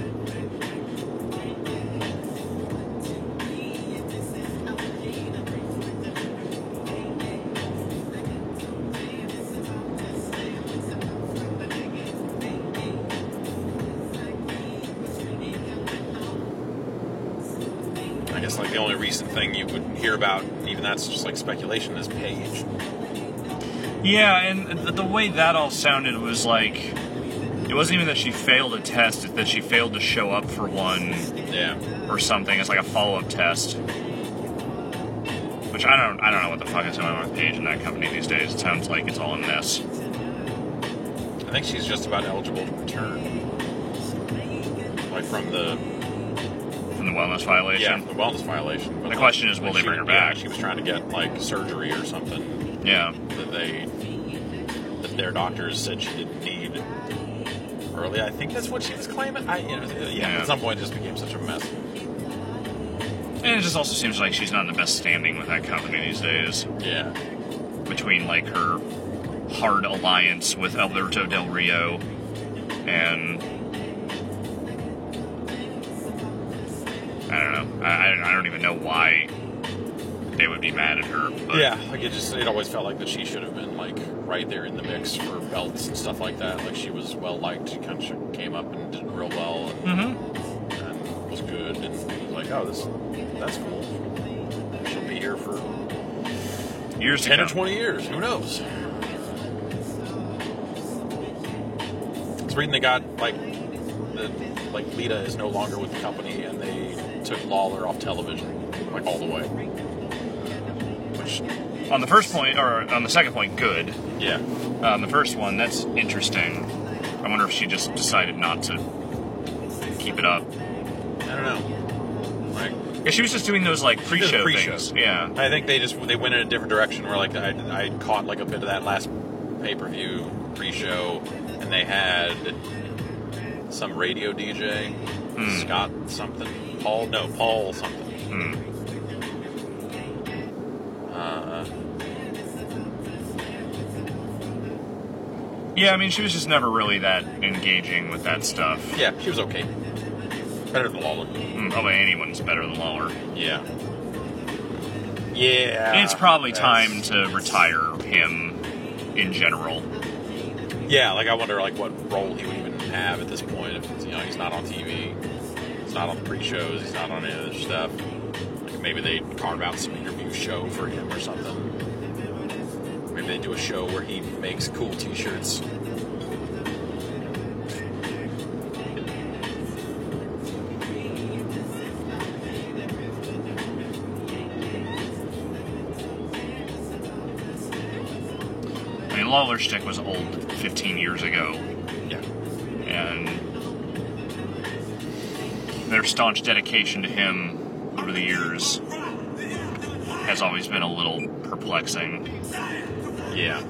Speaker 1: I guess like the only recent thing you would hear about, even that's just like speculation, is Paige.
Speaker 2: Yeah, and the, the way that all sounded was like, it wasn't even that she failed a test, it's that she failed to show up for one.
Speaker 1: Yeah.
Speaker 2: Or something. It's like a follow-up test. Which I don't I don't know what the fuck is going on with Paige in that company these days. It sounds like it's all a mess.
Speaker 1: I think she's just about eligible to return. Like from the
Speaker 2: From the wellness violation?
Speaker 1: Yeah, the wellness violation. But
Speaker 2: The
Speaker 1: like,
Speaker 2: question is, will
Speaker 1: like
Speaker 2: they
Speaker 1: she-
Speaker 2: bring her
Speaker 1: yeah,
Speaker 2: back?
Speaker 1: She was trying to get like surgery or something.
Speaker 2: Yeah.
Speaker 1: That they, that their doctors said she didn't need early. I think that's what she was claiming. I, you know, yeah,
Speaker 2: Yeah.
Speaker 1: At some point, it just became such a mess.
Speaker 2: And it just also seems like she's not in the best standing with that company these days.
Speaker 1: Yeah.
Speaker 2: Between like her hard alliance with Alberto Del Rio and I don't know. I, I don't even know why they would be mad at her. But
Speaker 1: Yeah, like it just, it always felt like that she should have been like right there in the mix for belts and stuff like that. Like she was well liked. She kind of came up and did real well. And,
Speaker 2: Mm-hmm.
Speaker 1: and was good. And it was like, oh, this, that's cool. She'll be here for
Speaker 2: years to
Speaker 1: ten or
Speaker 2: come.
Speaker 1: twenty years. Who knows? I was reading they got like the like Lita is no longer with the company, and they took Lawler off television, like all the way. Which
Speaker 2: On the first point, or on the second point, good.
Speaker 1: Yeah.
Speaker 2: On the first one, that's interesting. I wonder if she just decided not to keep it up.
Speaker 1: I don't know. Like,
Speaker 2: yeah, she was just doing those like
Speaker 1: She did
Speaker 2: pre-show
Speaker 1: pre-shows.
Speaker 2: things. Yeah.
Speaker 1: I think they just they went in a different direction. Where like I, I caught like a bit of that last pay-per-view pre-show, and they had some radio D J,
Speaker 2: Mm.
Speaker 1: Scott something, Paul no Paul something.
Speaker 2: Mm.
Speaker 1: Uh,
Speaker 2: Yeah, I mean, she was just never really that engaging with that stuff.
Speaker 1: yeah, she was okay. Better than Lawler.
Speaker 2: Mm, probably anyone's better than Lawler.
Speaker 1: Yeah. Yeah.
Speaker 2: It's probably
Speaker 1: that's-
Speaker 2: time to retire him in general.
Speaker 1: Yeah, like I wonder like what role he would even have at this point if you know he's not on T V, he's not on the pre-shows, he's not on any of this stuff. Like maybe they carve out some interview show for him or something. Maybe they do a show where he makes cool T-shirts.
Speaker 2: I mean, Lawler's shtick was old fifteen years ago.
Speaker 1: Yeah.
Speaker 2: And their staunch dedication to him over the years has always been a little perplexing.
Speaker 1: Yeah.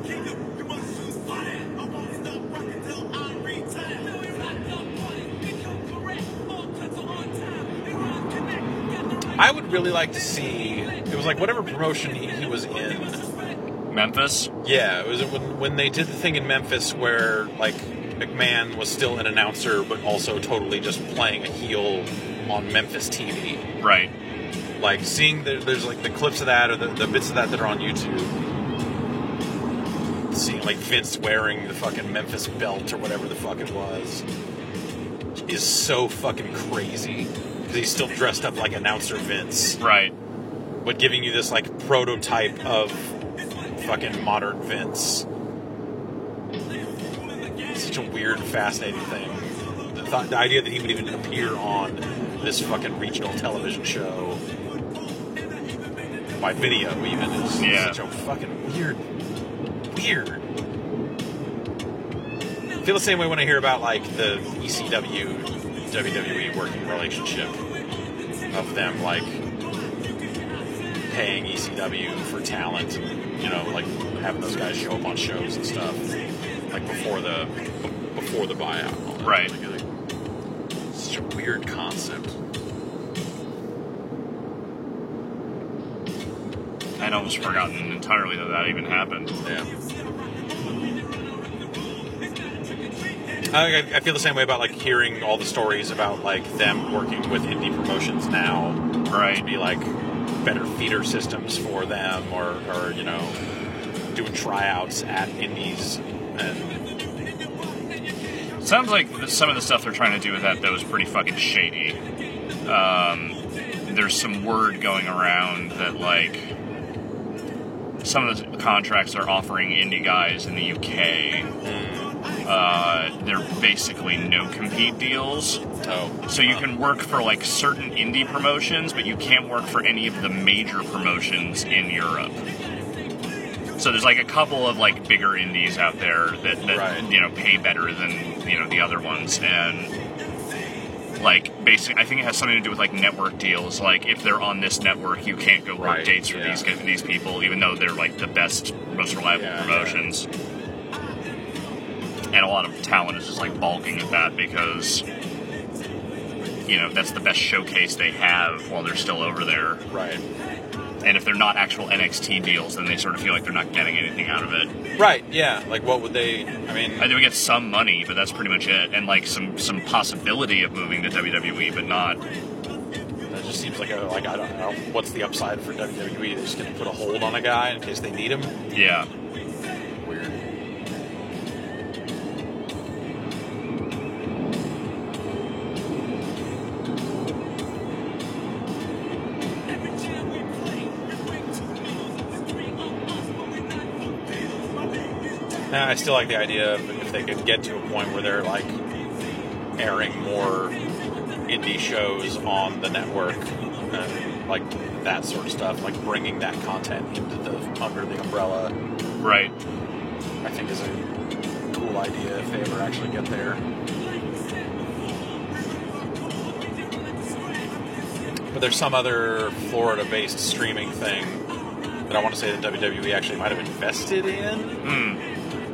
Speaker 1: I would really like to see. It was like whatever promotion he, he was in.
Speaker 2: Memphis?
Speaker 1: Yeah, it was when when they did the thing in Memphis where like McMahon was still an announcer, but also totally just playing a heel on Memphis T V.
Speaker 2: Right.
Speaker 1: Like seeing the, there's like the clips of that or the, the bits of that that are on YouTube. Seeing like Vince wearing the fucking Memphis belt or whatever the fuck it was is so fucking crazy because he's still dressed up like announcer Vince.
Speaker 2: Right.
Speaker 1: But giving you this like prototype of fucking modern Vince such a weird, fascinating thing. The, thought, the idea that he would even appear on this fucking regional television show by video even is
Speaker 2: Yeah.
Speaker 1: such a fucking weird, weird. I feel the same way when I hear about like the E C W, W W E working relationship of them like paying E C W for talent and, you know, like having those guys show up on shows and stuff like before the before the buyout.
Speaker 2: Right.
Speaker 1: Like, like, such a weird concept.
Speaker 2: I'd almost forgotten entirely that that even happened.
Speaker 1: Yeah. I, I feel the same way about like hearing all the stories about like them working with indie promotions now,
Speaker 2: right?
Speaker 1: To be like better feeder systems for them, or, or you know, doing tryouts at indies. And
Speaker 2: sounds like some of the stuff they're trying to do with that though is pretty fucking shady. Um, there's some word going around that like some of the contracts they're offering indie guys in the U K. Uh, they're basically no-compete deals.
Speaker 1: Oh.
Speaker 2: So you can work for, like, certain indie promotions, but you can't work for any of the major promotions in Europe. So there's, like, a couple of, like, bigger indies out there that, that
Speaker 1: right.
Speaker 2: you know, pay better than, you know, the other ones. And, like, basically, I think it has something to do with, like, network deals. Like, if they're on this network, you can't go work
Speaker 1: right.
Speaker 2: dates for
Speaker 1: yeah.
Speaker 2: these these people, even though they're, like, the best, most reliable
Speaker 1: yeah,
Speaker 2: promotions.
Speaker 1: Yeah.
Speaker 2: And a lot of talent is just like balking at that because, you know, that's the best showcase they have while they're still over there.
Speaker 1: Right.
Speaker 2: And if they're not actual N X T deals, then they sort of feel like they're not getting anything out of it.
Speaker 1: Right, yeah. Like, what would they, I mean...
Speaker 2: I think we get some money, but that's pretty much it. And, like, some, some possibility of moving to W W E, but not...
Speaker 1: That just seems like, a, like, I don't know, what's the upside for W W E? They're just going to put a hold on a guy in case they need him?
Speaker 2: Yeah.
Speaker 1: Weird. I still like the idea of if they could get to a point where they're like airing more indie shows on the network and like that sort of stuff, like bringing that content into the under the umbrella.
Speaker 2: Right.
Speaker 1: I think is a cool idea if they ever actually get there. But there's some other Florida-based streaming thing that I want to say that W W E actually might have invested in.
Speaker 2: Hmm.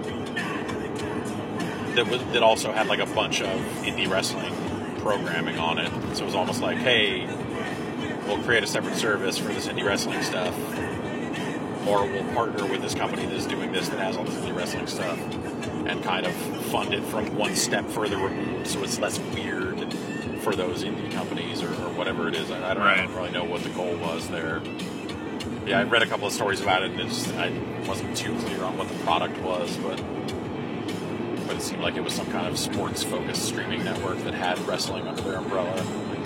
Speaker 1: That, was, that also had like a bunch of indie wrestling programming on it. So it was almost like, hey, we'll create a separate service for this indie wrestling stuff, or we'll partner with this company that's doing this that has all this indie wrestling stuff, and kind of fund it from one step further removed, so it's less weird for those indie companies or, or whatever it is. I, I don't
Speaker 2: right.
Speaker 1: really know what the goal was there. Yeah, I read a couple of stories about it, and it's, I wasn't too clear on what the product was, but. But it seemed like it was some kind of sports-focused streaming network that had wrestling under their umbrella.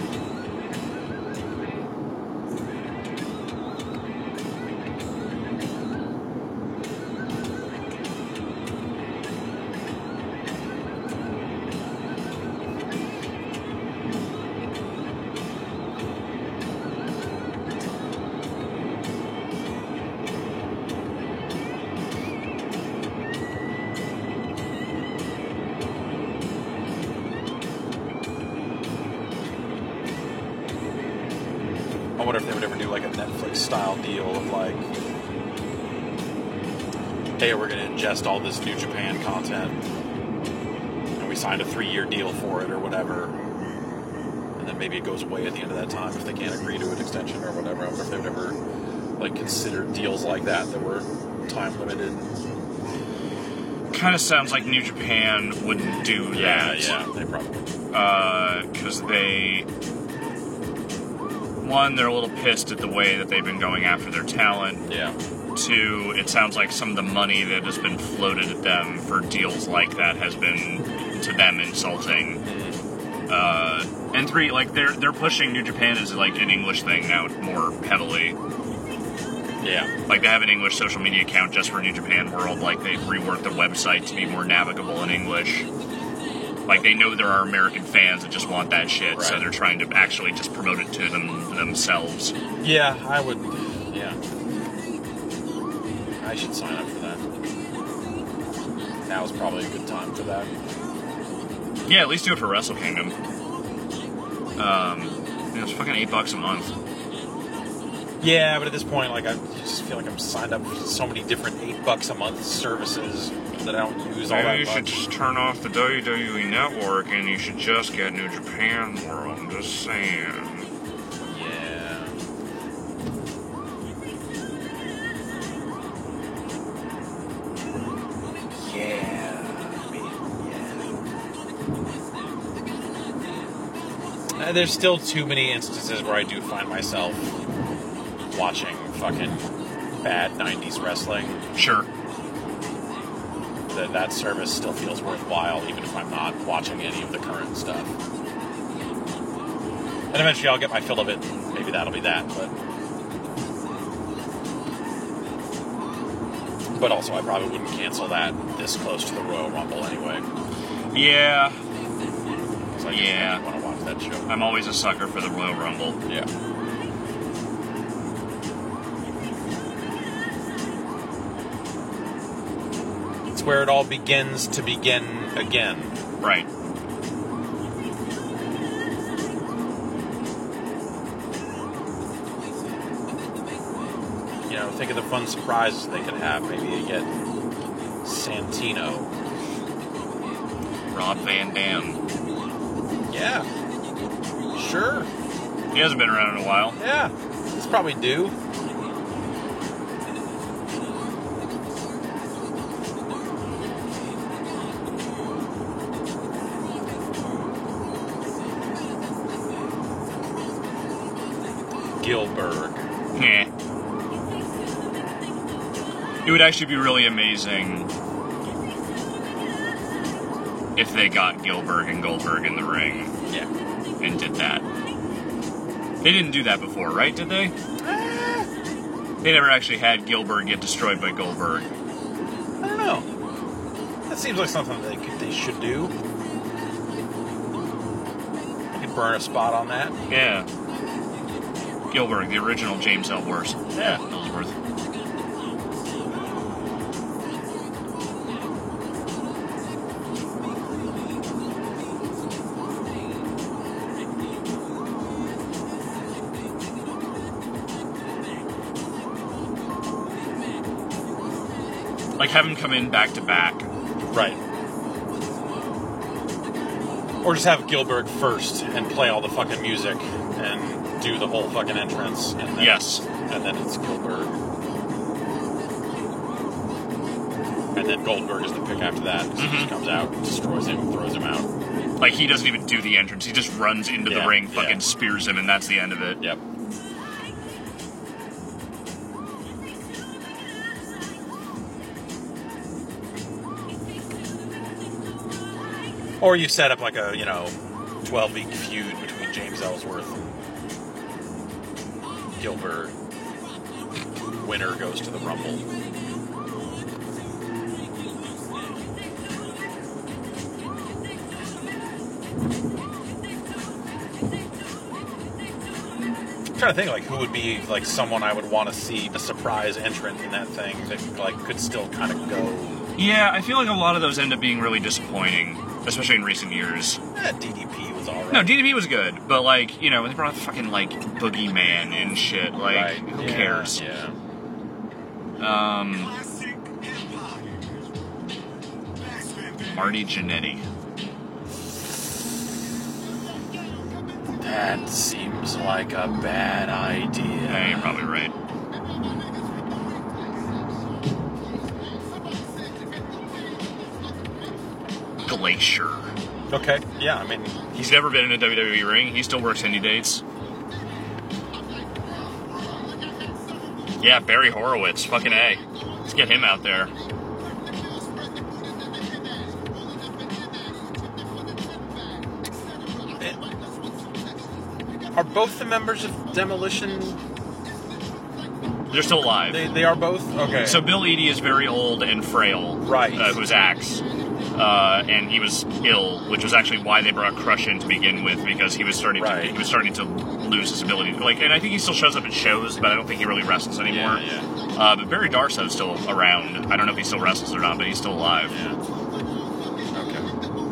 Speaker 1: I wonder if they would ever do like a Netflix-style deal of like, hey, we're going to ingest all this New Japan content, and we signed a three-year deal for it or whatever, and then maybe it goes away at the end of that time if they can't agree to an extension or whatever. I wonder if they would ever like consider deals like that that were time-limited.
Speaker 2: Kind of sounds like New Japan wouldn't do
Speaker 1: Yeah,
Speaker 2: that.
Speaker 1: yeah, they probably
Speaker 2: Because uh, they... One, they're a little pissed at the way that they've been going after their talent.
Speaker 1: Yeah.
Speaker 2: Two, it sounds like some of the money that has been floated at them for deals like that has been, to them, insulting. Uh, and three, like, they're they're pushing New Japan as, like, an English thing now more heavily. Yeah. Like, they have an English social media account just for New Japan World. Like, they've reworked the website to be more navigable in English. Like, they know there are American fans that just want that shit, right. So they're trying to actually just promote it to them themselves.
Speaker 1: Yeah, I would... Yeah. I should sign up for that. Now is probably a good time for that.
Speaker 2: Yeah, at least do it for Wrestle Kingdom. Um, you know, it's fucking eight bucks a month.
Speaker 1: Yeah, but at this point, like, I just feel like I'm signed up for so many different eight bucks a month services that I don't use all
Speaker 2: Maybe
Speaker 1: that
Speaker 2: you
Speaker 1: much.
Speaker 2: should just turn off the W W E Network and you should just get New Japan World. I'm just saying.
Speaker 1: Yeah. Yeah. I mean, yeah. Uh, there's still too many instances where I do find myself watching fucking bad nineties wrestling.
Speaker 2: Sure.
Speaker 1: That that service still feels worthwhile, even if I'm not watching any of the current stuff. And eventually I'll get my fill of it. Maybe that'll be that, but... But also, I probably wouldn't cancel that this close to the Royal Rumble anyway.
Speaker 2: Yeah.
Speaker 1: So I
Speaker 2: yeah.
Speaker 1: want to watch that show.
Speaker 2: I'm always a sucker for the Royal Rumble.
Speaker 1: Yeah. It's where it all begins to begin again.
Speaker 2: Right.
Speaker 1: You know, think of the fun surprises they could have. Maybe you get Santino.
Speaker 2: Rob Van Dam.
Speaker 1: Yeah. Sure.
Speaker 2: He hasn't been around in a while.
Speaker 1: Yeah. He's probably due. Gilbert.
Speaker 2: Yeah. It would actually be really amazing if they got Gilbert and Goldberg in the ring.
Speaker 1: Yeah.
Speaker 2: And did that. They didn't do that before, right? Did they? They never actually had Gilbert get destroyed by Goldberg.
Speaker 1: I don't know. That seems like something they could, they should do. I could burn a spot on that.
Speaker 2: Yeah. Gilbert, the original James Ellsworth.
Speaker 1: Yeah.
Speaker 2: Ellsworth. Like, have him come in back to back.
Speaker 1: Right. Or just have Gilbert first and play all the fucking music and do the whole fucking entrance. And then,
Speaker 2: yes.
Speaker 1: And then it's Gilbert. And then Goldberg is the pick after that. So mm-hmm. He just comes out, destroys him, throws him out.
Speaker 2: Like, he doesn't even do the entrance. He just runs into
Speaker 1: yeah,
Speaker 2: the ring, fucking
Speaker 1: yeah.
Speaker 2: spears him, and that's the end of it.
Speaker 1: Yep. Or you set up like a, you know, twelve-week feud between James Ellsworth and Gilbert. Winner goes to the Rumble. I'm trying to think, like, who would be, like, someone I would want to see a surprise entrant in that thing that, like, could still kind of go.
Speaker 2: Yeah, I feel like a lot of those end up being really disappointing. Especially in recent years.
Speaker 1: Eh, D D P was alright.
Speaker 2: No, D D P was good, but like, you know, they brought fucking like Boogeyman and shit. Like,
Speaker 1: right.
Speaker 2: who
Speaker 1: yeah,
Speaker 2: cares?
Speaker 1: Yeah.
Speaker 2: Um, Marty Jannetty.
Speaker 1: That seems like a bad idea.
Speaker 2: Yeah, you're probably right. Glacier.
Speaker 1: Okay, yeah, I mean...
Speaker 2: He's never been in a W W E ring. He still works indie dates. Yeah, Barry Horowitz. Fucking A. Let's get him out there.
Speaker 1: It, are both the members of Demolition
Speaker 2: They're still alive.
Speaker 1: They, they are both? Okay.
Speaker 2: So Bill Eadie is very old and frail.
Speaker 1: Right.
Speaker 2: Uh, who's Axe. Uh, and he was ill, which was actually why they brought Crush in to begin with, because he was starting
Speaker 1: right.
Speaker 2: to he was starting to lose his ability. Like, and I think he still shows up at shows, but I don't think he really wrestles anymore.
Speaker 1: Yeah, yeah.
Speaker 2: Uh, but Barry Darso's still around. I don't know if he still wrestles or not, but he's still alive.
Speaker 1: Yeah. Okay.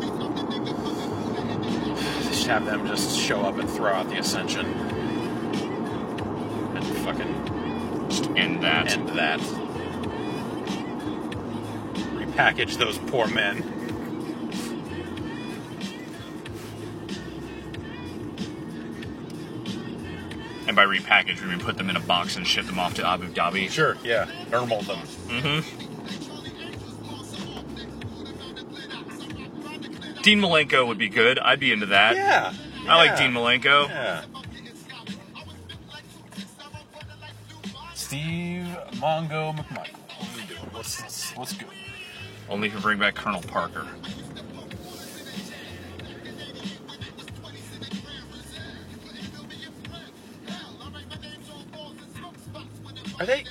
Speaker 1: Just have them just show up and throw out the Ascension. And fucking...
Speaker 2: Just end that.
Speaker 1: End that. Repackage those poor men.
Speaker 2: And by repackage, we mean put them in a box and ship them off to Abu Dhabi.
Speaker 1: Sure, yeah. Normal them.
Speaker 2: Mm-hmm. Dean Malenko would be good. I'd be into that.
Speaker 1: Yeah.
Speaker 2: I like
Speaker 1: yeah.
Speaker 2: Dean Malenko.
Speaker 1: Yeah. Steve Mongo McMichael. What are we doing? What's this? What's good?
Speaker 2: Only if you bring back Colonel Parker.
Speaker 1: Are they...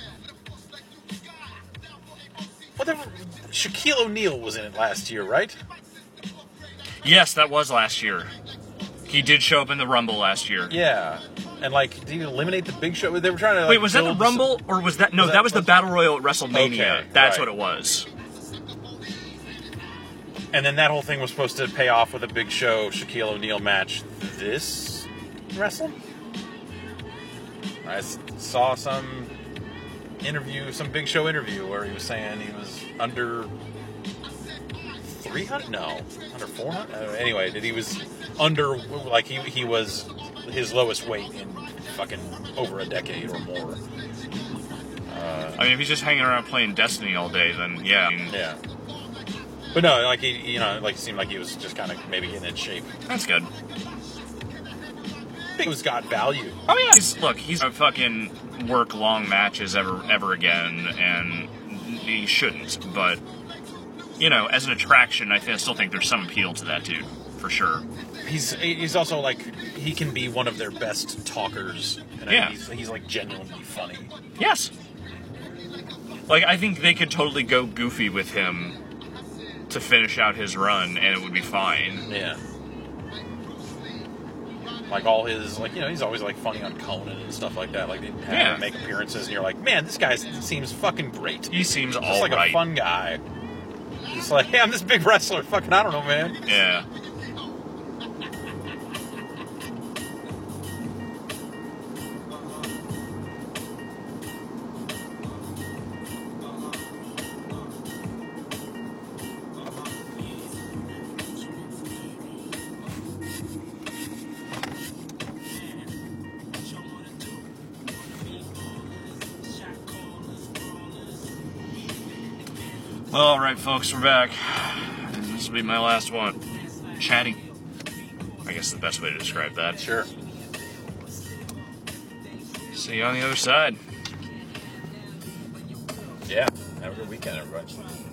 Speaker 1: Whatever... Shaquille O'Neal was in it last year, right?
Speaker 2: Yes, that was last year. He did show up in the Rumble last year.
Speaker 1: Yeah. And, like, did he eliminate the Big Show? They were trying to, like...
Speaker 2: Wait, was that the Rumble, or was that... No,
Speaker 1: was
Speaker 2: that,
Speaker 1: that
Speaker 2: was the
Speaker 1: was
Speaker 2: Battle Royal at WrestleMania.
Speaker 1: Okay,
Speaker 2: That's
Speaker 1: right.
Speaker 2: what it was.
Speaker 1: And then that whole thing was supposed to pay off with a Big Show Shaquille O'Neal match this wrestle? I s- saw some interview, some Big Show interview where he was saying he was under three hundred? No. Under four hundred? Uh, anyway, that he was under, like, he, he was his lowest weight in fucking over a decade or more. Uh,
Speaker 2: I mean, if he's just hanging around playing Destiny all day, then yeah. I mean,
Speaker 1: yeah. But no, like, he, you know, like, it seemed like he was just kind of maybe getting in shape.
Speaker 2: That's good.
Speaker 1: It was got value.
Speaker 2: Oh yeah. He's, look, he's a fucking work long matches ever ever again, and he shouldn't. But you know, as an attraction, I, th- I still think there's some appeal to that dude for sure.
Speaker 1: He's he's also like he can be one of their best talkers. And
Speaker 2: Yeah.
Speaker 1: He's, he's like genuinely funny.
Speaker 2: Yes. Like I think they could totally go goofy with him to finish out his run, and it would be fine.
Speaker 1: Yeah. Like all his, like, you know, he's always like funny on Conan and stuff like that. Like they have
Speaker 2: Yeah.
Speaker 1: him make appearances, and you're like, man, this guy seems fucking great.
Speaker 2: He seems
Speaker 1: Just
Speaker 2: all
Speaker 1: like
Speaker 2: right.
Speaker 1: a fun guy. Just like, hey, I'm this big wrestler. Fucking, I don't know, man.
Speaker 2: Yeah. All right, folks, we're back. This will be my last one. Chatting. I guess the best way to describe that.
Speaker 1: Sure.
Speaker 2: See you on the other side.
Speaker 1: Yeah. Have a good weekend, everybody.